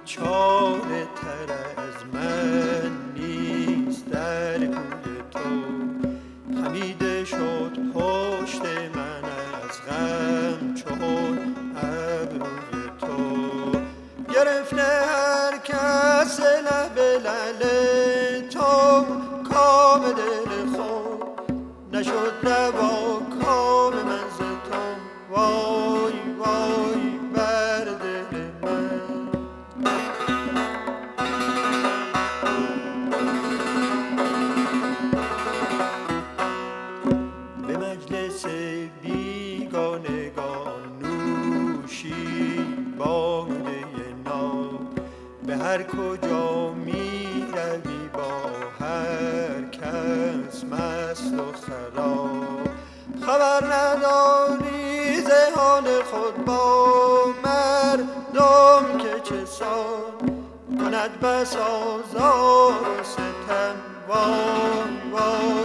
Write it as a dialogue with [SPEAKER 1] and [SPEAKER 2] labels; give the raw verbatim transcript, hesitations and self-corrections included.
[SPEAKER 1] بیچاره تر از من نیست در کوی تو. خمیده شد پشت من از غم چون ابروی تو. گرفته هر کس لب لعل تو کام دل خود، نشد روا کام من ز تو. وای وای بر دل من. به مجلس بیگانگان نوشی باده ناب، به هر کجا می روی با هر کس مست و خراب. خبر نداری ز حال خود با مردم که چه سان کند بس آزار و ستم. وای وای